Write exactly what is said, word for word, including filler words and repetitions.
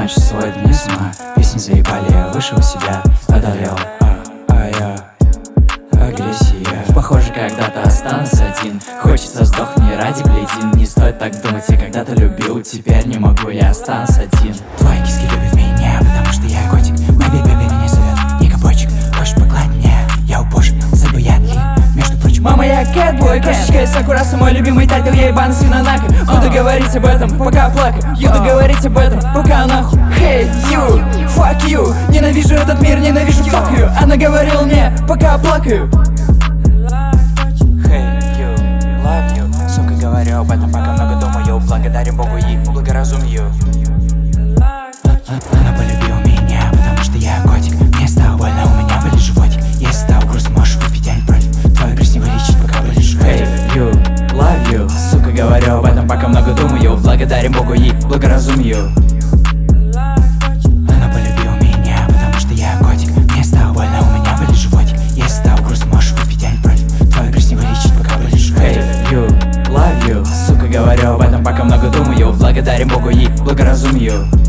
ночь сводит меня с ума. Песни заебали, я вышел из себя, одолел, а, а я агрессия. Похоже, когда-то останусь один. Хочется сдохни ради бледин. Не стоит так думать, я когда-то любил. Теперь не могу, я останусь один. Твои киски любят меня, потому что я котик. Мой бебе меня зовет, не кабочек. Хочешь погладь меня, я упошен, забуян лин. Между прочим, мама, я кэтбой, кошечка и сакураса, мой любимый тайтл, я ебан свинонака. Буду говорить об этом, пока плакаю. Буду говорить об этом, пока нахуй. Hey you, fuck you. Ненавижу этот мир, ненавижу fuck you. Она говорила мне, пока плакаю. Hey you, love you. Сука, говорю об этом, пока много думаю. Благодарим Богу и благоразумию. Она полюбила меня, потому что я котик. Мне стало больно, у меня болит животик. Если стал грустно, можешь выпить, я не против. Твое красиво лечит, пока болит животик. Hey you, love you. Сука, говорю об этом, пока много думаю. Благодарим Богу и благоразумию. Она полюбила меня, потому что я котик. Мне стало больно, у меня болит животик. Если стал грустно, можешь выпить, я не против. Твое красиво лечит, пока болит животик. Hey you, love you. Сука, говорю об этом, пока много думаю. Благодарим Богу и благоразумию.